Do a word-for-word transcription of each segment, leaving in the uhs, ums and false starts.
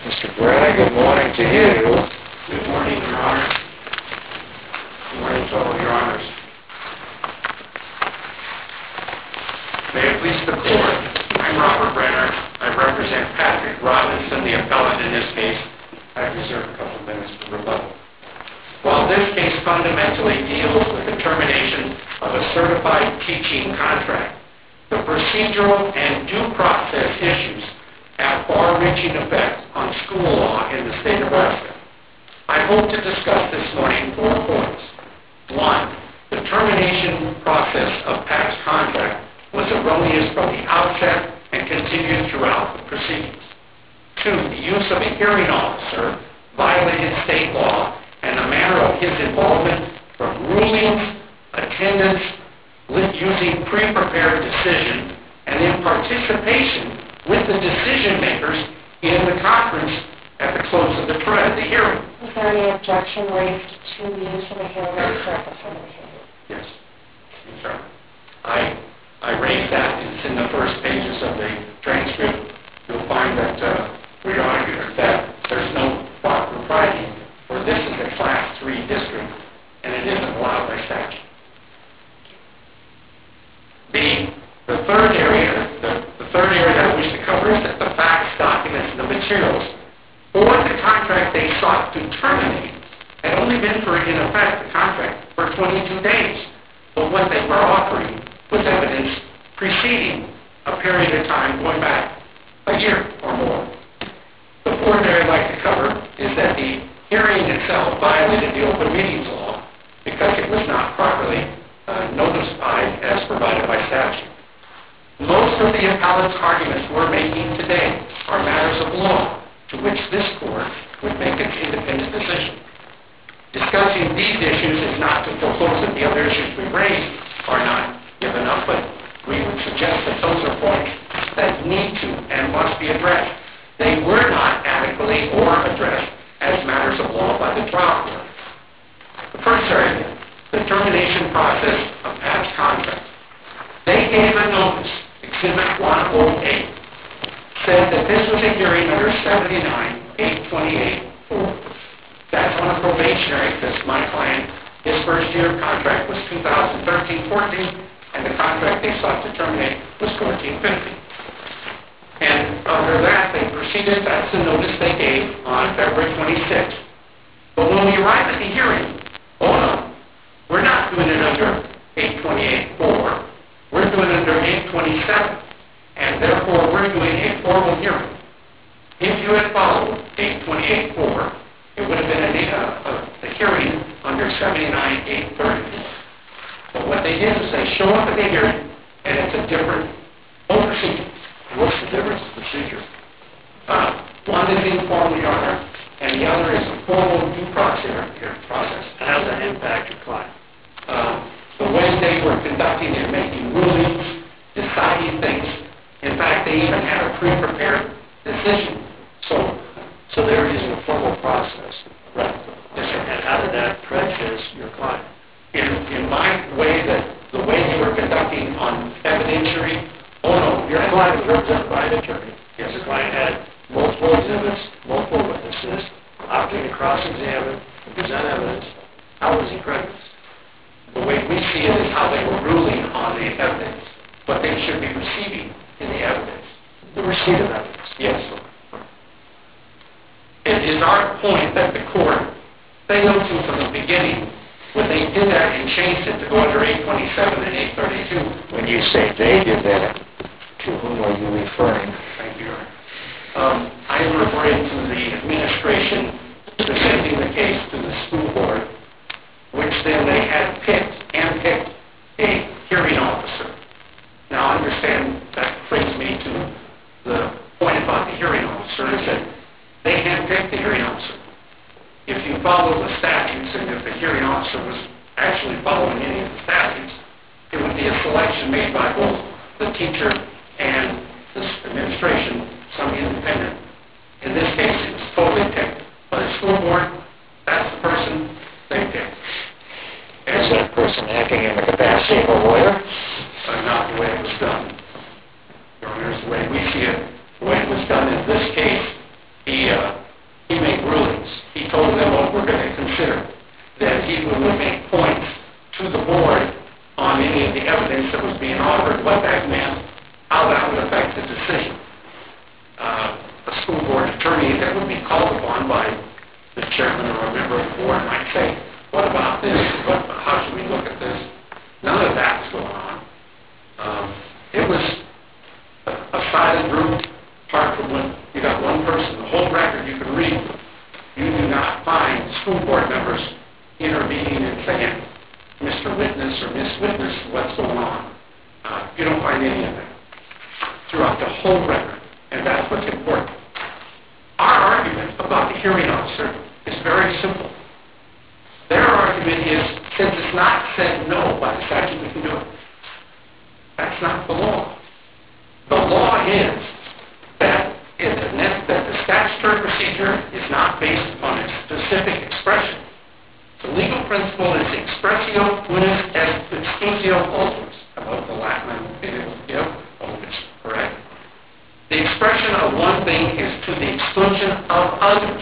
Mister Gray, good morning to you. Good morning, Your Honor. Good morning to all of Your Honors. May it please the Court, I'm Robert Brenner. I represent Patrick Robinson, the appellant in this case. I reserve a couple of minutes for rebuttal. While this case fundamentally deals with the termination of a certified teaching contract, the procedural and due process issues have far-reaching effects on school law in the state of Nebraska. I hope to discuss this morning four points. One, the termination process of Pat's contract was erroneous from the outset and continued throughout the proceedings. Two, the use of a hearing officer violated state law and the manner of his involvement from rulings, attendance, using pre-prepared decision, and in participation with the decision makers in the conference at the close of the, trial, the hearing. Was there any objection raised to the use of a hearing officer for the hearing? Yes. Yes, sir. I, I raised that. It's in the first pages of the transcript. You'll find that uh, we argue that there's no propriety, for this is a Class three district, and it isn't allowed by statute. B, the third area, the, the third area that I wish to cover is that the facts, documents, and the materials for the contract they sought to terminate had only been for, in effect, the contract for twenty-two days. But what they were offering was evidence preceding a period of time going back a year or more. The fourth area I'd like to cover is that the hearing itself violated the open meetings law because it was not properly uh, notified as provided by statute. Most of the appellant's arguments we're making today are matters of law to which this court would make its independent decision. Discussing these issues is not to foreclose that the other issues we raised are not given up, but we would suggest that those are points that need to and must be addressed. They were not adequately or addressed as matters of law by the trial court. The first area, the termination process of Pat's contract. They gave a notice, Exhibit one oh eight, said that this was a hearing under seventy-nine eight twenty-eight four. That's on a probationary because my client, his first year of contract was two thousand thirteen fourteen, and the contract they sought to terminate was fourteen fifteen. And under that, they proceeded, that's the notice they gave on February twenty-sixth. But when we arrived at the hearing, oh no, we're not doing it under eight twenty-eight four. We're doing it under eight twenty-seven. And therefore, we're doing a formal hearing. If you had followed eight twenty-eight four, it would have been a, a, a hearing under seventy-nine eight thirty. But what they did is they show up at the hearing, and it's a different whole procedure. What's the difference in procedure? Uh, one is informal, Your Honor, and the other is a formal due process. process. How does that impact your client? Uh, the way they were conducting and making rulings, deciding things. In fact, they even had a pre-prepared decision. So, so they're using a formal process. Right. Yes, sir. And how did that prejudice your client? In, in my way, that the way they were conducting on evidentiary, oh no, your client was represented by an attorney. Yes, your client had multiple exhibits, multiple witnesses, opportunity to cross-examine, and present evidence. How was he prejudiced? The way we see it is how they were ruling on the evidence, what they should be receiving in the evidence. The receipt of evidence. Yes. It is our point that the court failed to from the beginning when they did that and changed it to go under eight twenty-seven and eight thirty-two. When you say they did that, to whom are you referring? Thank you. Um, I am referring to the administration presenting the case to the school board, which then they had picked and picked a hearing officer. Now, understand, that brings me to the point about the hearing officer, is that they handpicked the hearing officer. If you follow the statutes, and if the hearing officer was actually following any of the statutes, it would be a selection made by both the teacher and the administration, some independent. In this case, it was totally picked by the school board. That's the person they picked. Is that person acting in the capacity of a lawyer? Uh, not the way it was done. Your Honor, the way we see it, the way it was done in this case, he uh, see uh, a school board attorney that would be called upon by the chairman or a member of the board might say, what about this? What, how should we look at this? None of that was going on. Um, it was a, a silent group, apart from when you got one person, the whole record you can read. You do not find school board members intervening and saying, Mister Witness or Miss Witness, what's going on? Uh, you don't find any of that throughout the whole record, and that's what's important. Our argument about the hearing officer is very simple. Their argument is, since it's not said no by the statute, we can do it. That's not the law. The law is that, in the, that the statutory procedure is not based upon a specific expression. The legal principle is expressio unis est exclusio ultimus. About the Latin I'm able to give, oh, it's correct. The expression of one thing is to the exclusion of others.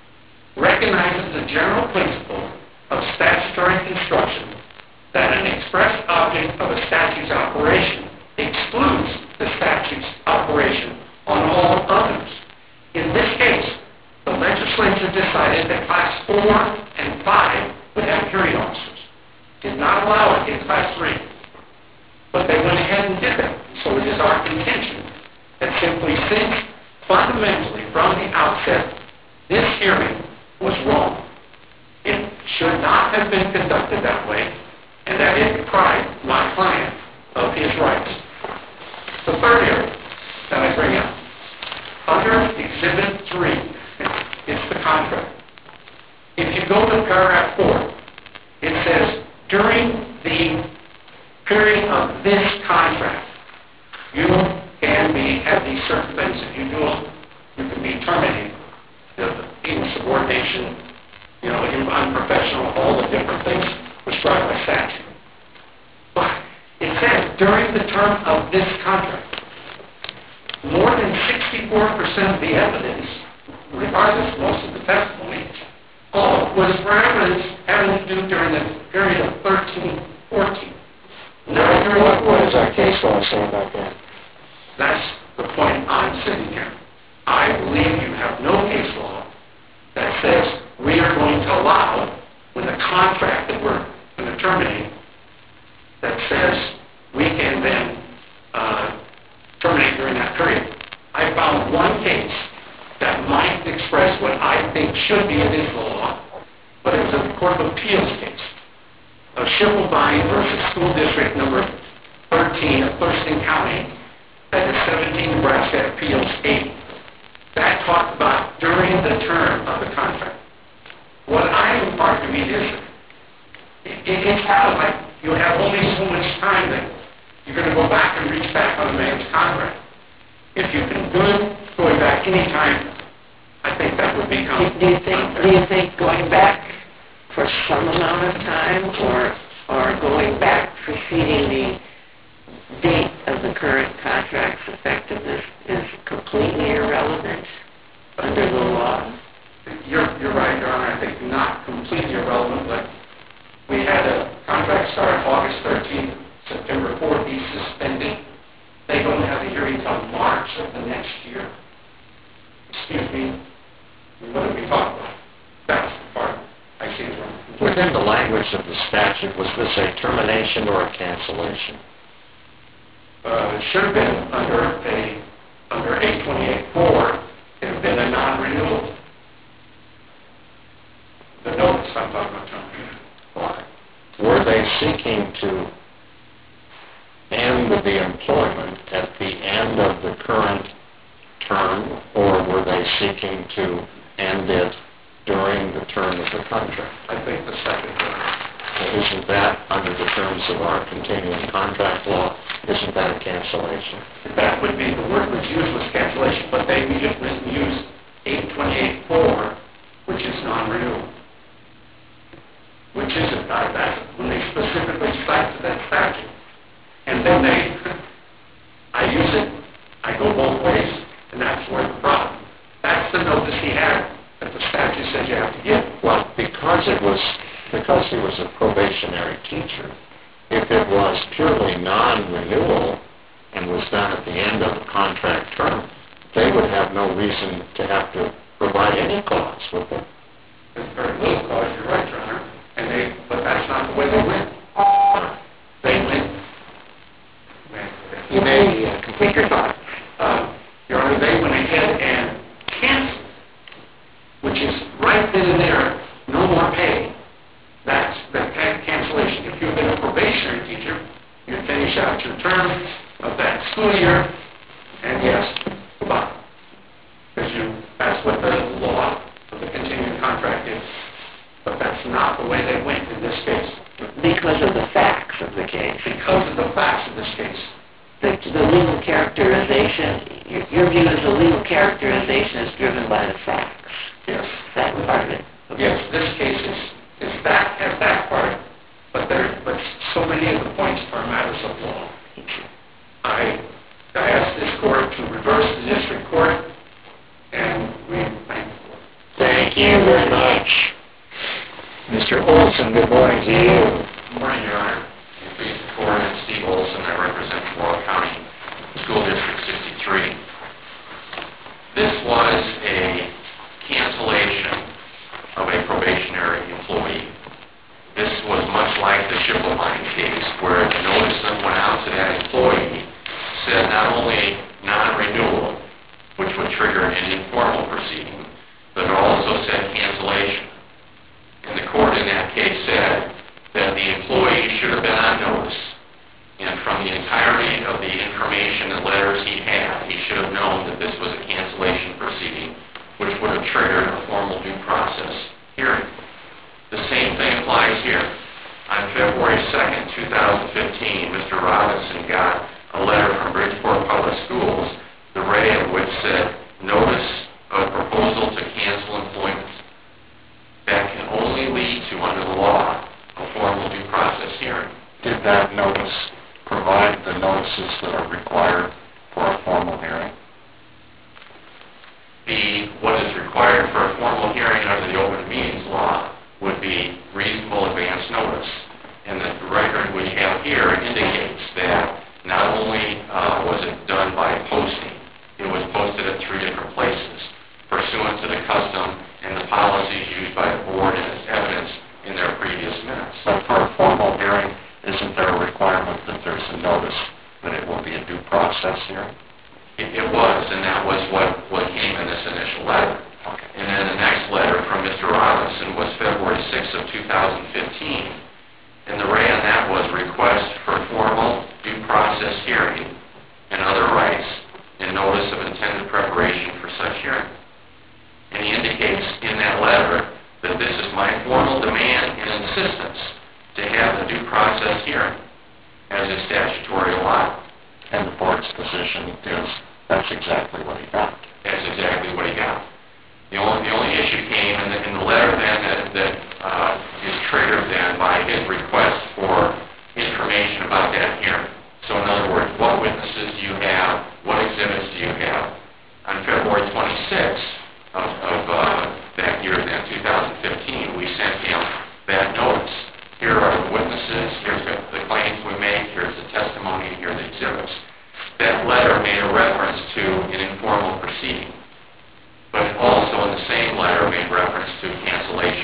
Recognizes the general principle of statutory construction that an express object of a statute's operation excludes the statute's operation on all others. In this case, the legislature decided that Class four and five would have hearing officers. Did not allow it in Class three. But they went ahead and did that. So it is our contention that simply since fundamentally from the outset this hearing was wrong, it should not have been conducted that way, and that it deprived my client of his rights. The third area that I bring up, under Exhibit three, it's the contract. If you go to paragraph four, it says, during the period of this contract, you can be, have these certain things. If you do them, you can be terminated. Insubordination, you know, unprofessional, all the different things prescribed by statute. But it says, during the term of this contract, more than sixty-four percent of the evidence, regardless of most of the testimony, all was for evidence having to do during the period of thirteen fourteen. Now, what, what does our case law say about that? That's the point I'm sitting here. I believe you have no case law that says we are going to allow, when the contract that we're going to terminate, that says we can then uh, terminate during that period. I found one case that might express what I think should be it is the law, but it was a Court of Appeals case. Of Schiffelbein versus School District number thirteen of Thurston County, that is seventeen Nebraska Appeals eight. That talked about during the term of the contract. What I am arguing is, it, it, it's kind of like you have only so much time that you're going to go back and reach back on a man's contract. If you can do it going back any time, I think that would become Do you think, do you think going back for some amount of time or or going back preceding the date of the current contract's effectiveness is completely irrelevant under the law? You're, you're right, Your Honor. I think not completely irrelevant, but we had a contract start August thirteenth, September fourth, he's suspended. They don't have a hearing until March of the next year. Excuse me. What did we talk about? That's the part I see is wrong. Within the language of the statute, was this a termination or a cancellation? Uh, it should have been under a under eight twenty-eight four. It would have been a non-renewal. The notice I'm talking about termination. Why? Were they seeking to end the employment at the end of the current term, or were they seeking to end it during the term of the contract? I think the second one. Isn't that, under the terms of our continuing contract law, isn't that a cancellation? That would be, the word was used was cancellation, but they usually use eight twenty-eight four, which is non-renewal. Which isn't, uh, that's when they specifically cite to that statute. And then they, I use it, I go both ways, and that's where the problem. That's the notice he had that the statute said you have to give. Well, because it was, because he was a probationary teacher, if it was purely non-renewal, and was done at the end of the contract term, they would have no reason to have to provide any cause, would they? There's very little cause, you're right, Your Honor. And they, but that's not the way they went. They went. You may uh, complete your thought. Uh, Your Honor, they went ahead and canceled, which is right then and there, no more pay. That's the can- cancellation. If you've been a probationary teacher, you finish out your term of that school year, and yes, goodbye. Because you, that's what the law of the continuing contract is. But that's not the way they went in this case. Because of the facts of the case. Because of the facts of this case. The, the legal characterization, your, your view is the legal characterization is driven by the facts. Yes. That part of it. Okay. Yes, this case is, is that, has that part, but there, but so many of the points are matters of law. I, I ask this court to reverse the district court, and we thank you. Thank you very much. Mister Olson, good morning to you. Good morning, Your Honor. I'm pleased to report I'm Steve Olson. I represent Laurel County School District sixty-three. This was a cancellation of a probationary employee. This was much like the Schiffelbein case, where the notice that went out to that employee said not only non-renewal, which would trigger an informal proceeding, but it also said cancellation. And the court in that case said that the employee should have been on notice. And from the entirety of the information and letters he had, he should have known that this was a cancellation proceeding, which would have triggered a formal due process hearing. The same thing applies here. On February second, twenty fifteen, Mister Robinson got a letter from Bridgeport Public Schools, the ray of which said, notice of proposal to cancel employment. That can only lead to, under the law, a formal due process hearing. Did that notice provide the notices that are required for a formal hearing? The, what is required for a formal hearing under the Open Meetings Law would be reasonable advance notice. And the record we have here indicates that not only uh, was it done by posting, it was posted at three different places, pursuant to the custom and the policies used by the board and its evidence in their previous minutes. But for a formal hearing, isn't there a requirement that there's a notice that it will be a due process hearing? It, it was, and that was what, what came in this initial letter. Okay. And then the next letter from Mister Robinson was February sixth of two thousand fifteen. And the ray on that was request for formal due process hearing and other rights and notice of intended preparation for such hearing. And he indicates in that letter that this is my formal demand and insistence to have the due process hearing as is statutory allowed. And the board's position is that's exactly what he got. That's exactly what he got. The only, the only issue came in the, in the letter then that, that uh, is triggered then by his request for information about that hearing. So in other words, what witnesses do you have? What exhibits do you have? On February twenty-sixth of, of uh, that year then, two thousand fifteen, we sent him that notice. Here are the witnesses, here's the, the claims we make, here's the testimony, and here are the exhibits. That letter made a reference to an informal proceeding, but it also in the same letter made reference to cancellation.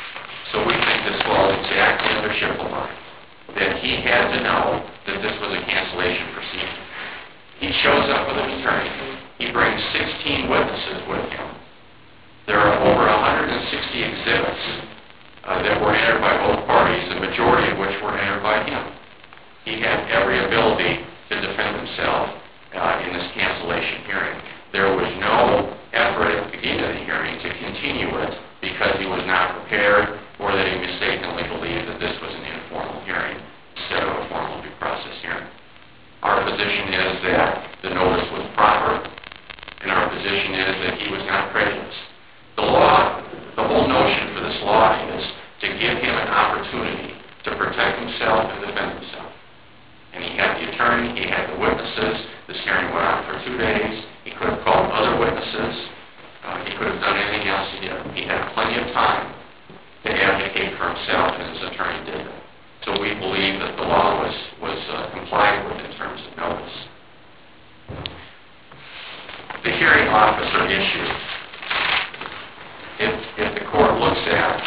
So we think this falls exactly under Schiffelbein, that he had to know that this was a cancellation proceeding. He shows up with an attorney. He brings sixteen witnesses with him. There are over one hundred sixty exhibits uh, that were entered by both parties, the majority of which were entered by him. He had every ability to defend himself uh, in this cancellation hearing. There was no effort at the beginning of the hearing to continue it because he was not prepared or that he mistakenly believed that this was an informal hearing instead of a formal due process hearing. Our position is that the notice was proper, and our position is that he was not prejudiced. The law, the whole notion for this law is to give him an opportunity to protect himself and defend himself. And he had the attorney, he had the witnesses. This hearing went on for two days. He could have called other witnesses. Uh, he could have done anything else he did. He had plenty of time to advocate for himself, and his attorney did it. So we believe that the law was, was uh, complied with in terms of notice. the hearing officer issue, if, if the court looks at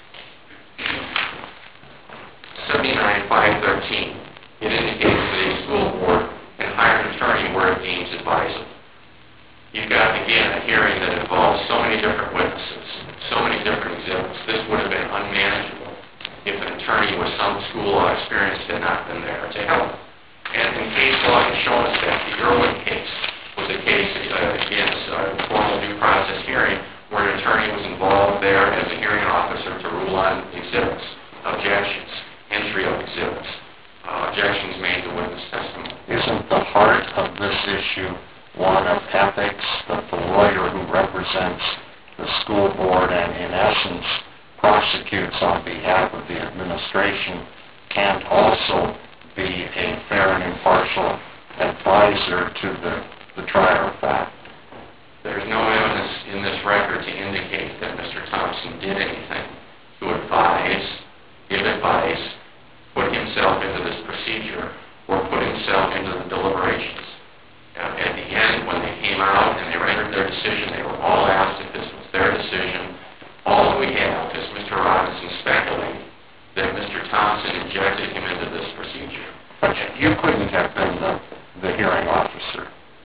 seventy-nine five thirteen, it indicates that a school board can hire an attorney where it deems advisable. You've got, again, a hearing that involves so many different witnesses, so many different exhibits. This would have been unmanageable if an attorney with some school law experience had not been there to help. And in case law has shown us that the Irwin case was a case, uh, again, a formal due process hearing where an attorney was involved there as a hearing officer to rule on exhibits, objections, entry of exhibits, uh, objections made to witness testimony. Isn't the heart of this issue one of ethics, that the lawyer who represents the school board and in essence prosecutes on behalf of the administration can't also be a fair and impartial advisor to the, the trier of fact? There's no evidence in this record to indicate that Mister Thompson did anything to advise, give advice, put himself into this procedure, or put himself into the deliberations. Uh, at the end, when they came out and they rendered their decision, they were all asked if this was their decision. All we have is Mister Robinson speculating that Mister Thompson injected him into this procedure. But you couldn't have been the, the hearing officer.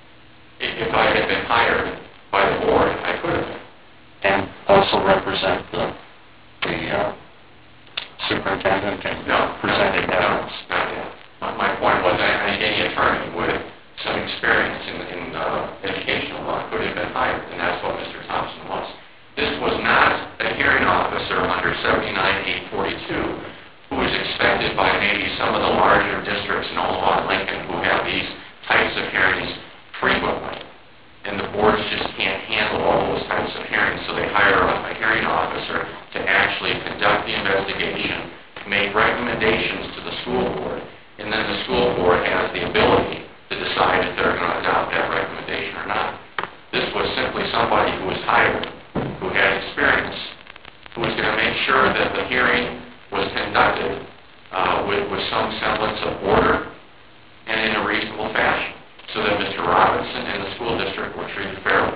If, if I had been hired by the board, I could have been. And also represent the, the uh, superintendent and no, presenting no, evidence. No, not yet. My, my point was that any attorney with some experience in, in uh, educational law could have been hired, and that's what Mister Thompson was. This was not a hearing officer under seventy-nine eight forty-two who was expected by maybe some of the larger districts in Omaha and Lincoln who have these types of hearings frequently. And the boards just can't handle all those types of hearings, so they hire a, a hearing officer to actually conduct the investigation, make recommendations to the school board, and then the school board has the ability to decide if they're going to adopt that recommendation or not. This was simply somebody who was hired, who had experience, who was going to make sure that the hearing was conducted uh, with, with some semblance of order and in a reasonable fashion, so that Mister Robinson and the school district were treated fairly.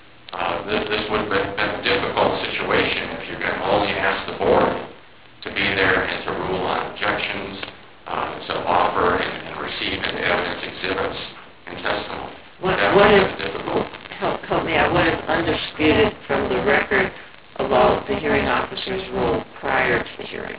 Uh, this, this would have been a difficult situation if you're going to only ask the board to be there and to rule on objections, uh, to offer and, and receive into evidence exhibits and testimony. What, that what was is, difficult. help, help me out, what is undisputed from the record about the hearing officer's role prior to the hearing?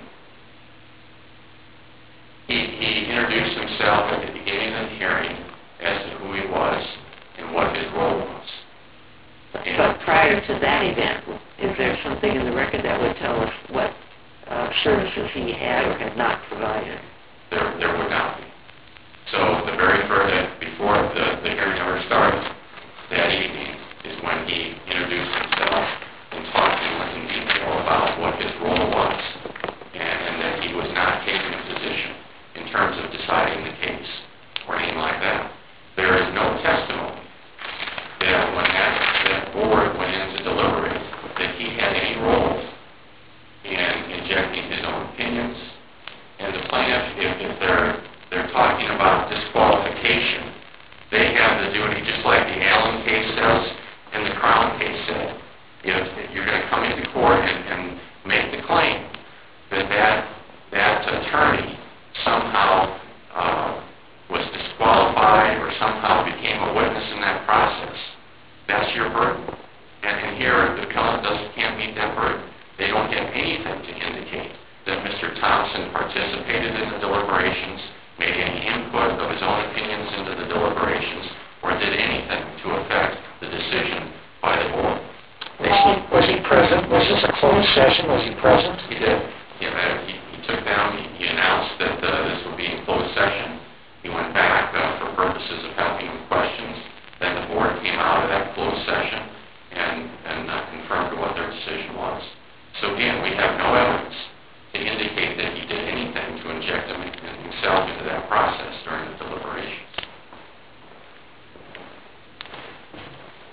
He, he introduced himself at the beginning of the hearing as to who he was and what his role was. And But prior to that event, is there something in the record that would tell us what uh, services he had or had not provided? there, there would not be. So the very first, before the, the hearing ever started, that evening is when he introduced himself and talked in, in detail about what his role was, and, and that he was not taking a position in terms of deciding the case or anything like that. There is no testimony that when that, that board went in to deliberate that he had any role in injecting his own opinions. And the plaintiff, if, if they're they're talking about disqualification, they have the duty, just like the Allen case says and the Crown case said, if, if you're going to come into court and, and make the claim that that, that attorney somehow uh, was disqualified or somehow became a witness in that process, that's your burden. And, and here, the appellant doesn't, can't meet that burden. They don't have anything to indicate that Mister Thompson participated in the deliberations, made any input of his own opinions into the deliberations, or did anything to affect the decision by the board. Was he, was he present? Was this a closed session? Was he present? He did. He, uh, he, he took down, he, he announced that uh, this would be in closed session. He went back uh, for purposes of helping with questions. Then the board came out of that closed session and, and uh, confirmed what their decision was. So again, we have no evidence to indicate that he did anything to inject him, himself into that process during the deliberations.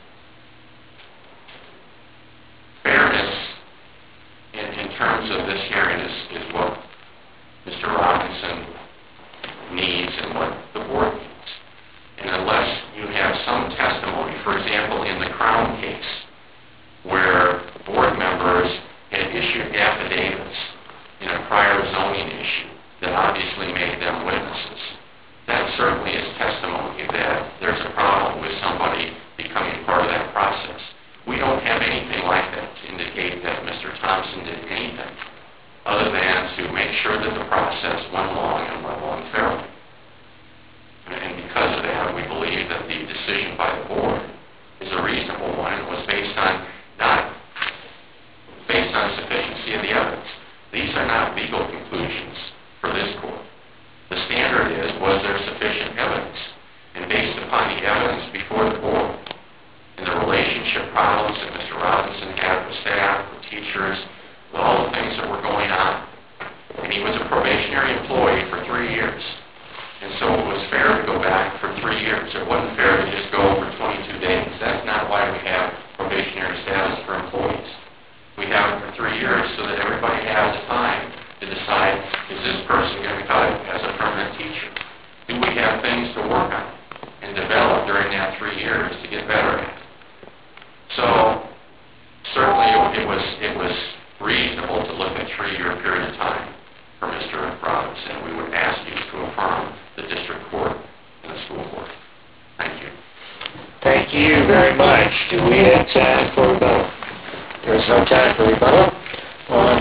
Fairness in, in terms of this Crown case where board members had issued affidavits in a prior zoning issue that obviously made them witnesses. That certainly is testimony that there's a problem with somebody becoming part of that process. We don't have anything like that to indicate that Mister Thompson did anything other than to make sure that the process went along and went along fairly. And because of that, we believe that the decision by the board is a reasonable one and was based on not based on sufficiency of the evidence. These are not legal conclusions for this court. The standard is, was there sufficient evidence? And based upon the evidence before the board and the relationship problems that Mister Robinson had with staff, with teachers, with all the things that were going on, and he was a probationary employee for three years. And so it was fair to go back for three years. It wasn't fair to just go for twenty-two days. That's not why we have probationary status for employees. We have it for three years so that everybody has time to decide, is this person going to be cut as a permanent teacher? Do we have things to work on and develop during that three years to get better at? So certainly it was, it was reasonable to look at a three-year period of time for Mister Robinson. We would ask you to affirm the district court and the school board. Thank you. Thank you very much. Do we have time for rebuttal? There's no time for rebuttal. On